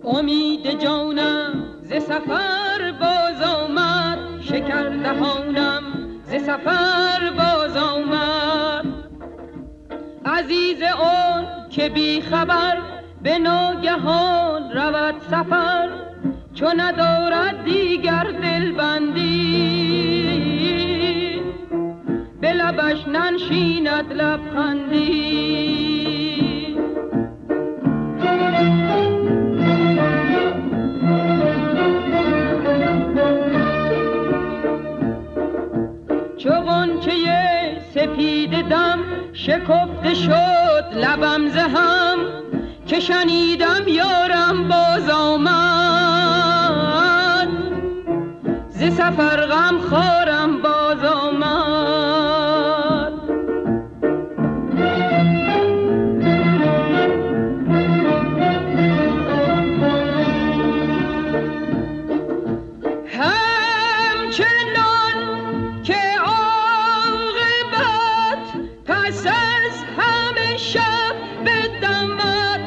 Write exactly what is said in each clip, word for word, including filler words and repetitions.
امید جانم ز سفر باز آمد، شکر دهانم ز سفر باز آمد. عزیز اون که بی خبر به ناگهان رود سفر، چون ندارد دیگر دلبندی، به لبش ننشیند لبخندی. چو غنچه سپید دم شکفته شد لبم ز هم، که شنیدم یارم باز آمد، ز سفر غم خارم باز آمد. همچنان که عاقبت پس از همه شب بدمد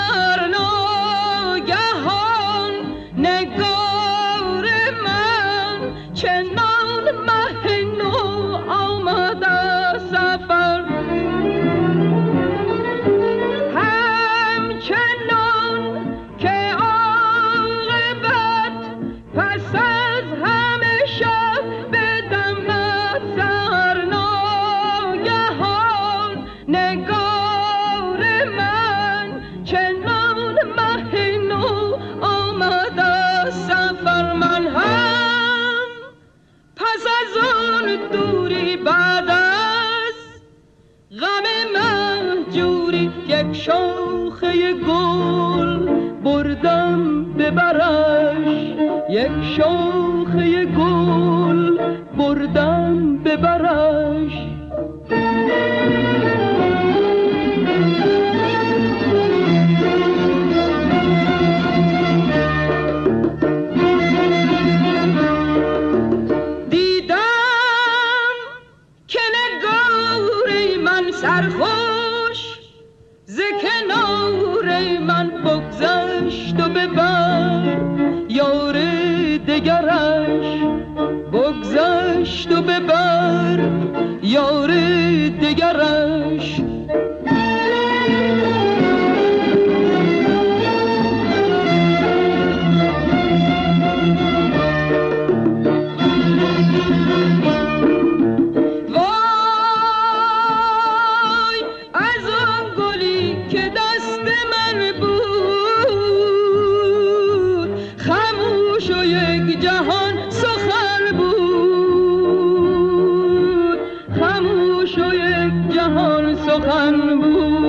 سرناگهان، نگار من چنان مه نو آمد از سفر. همچنان که عاقبت پس از همه شب بدمد سرناگهان، نگار من چنان مه نو آمد از سفر. من هم پس از آن دوری بعد از غم مهجوری، یک شاخه گل بردم به برش، یک شاخه گل بردم به برش. دیدم که نگار من سرخوش ز کنار من بگذشت و ببر یار دگرش، بگذشت و ببر یار دگرش. وای از آن گلی که دست من بود، خاموش و یک جهان سخن بود، خاموش و یک جهان سخن بود.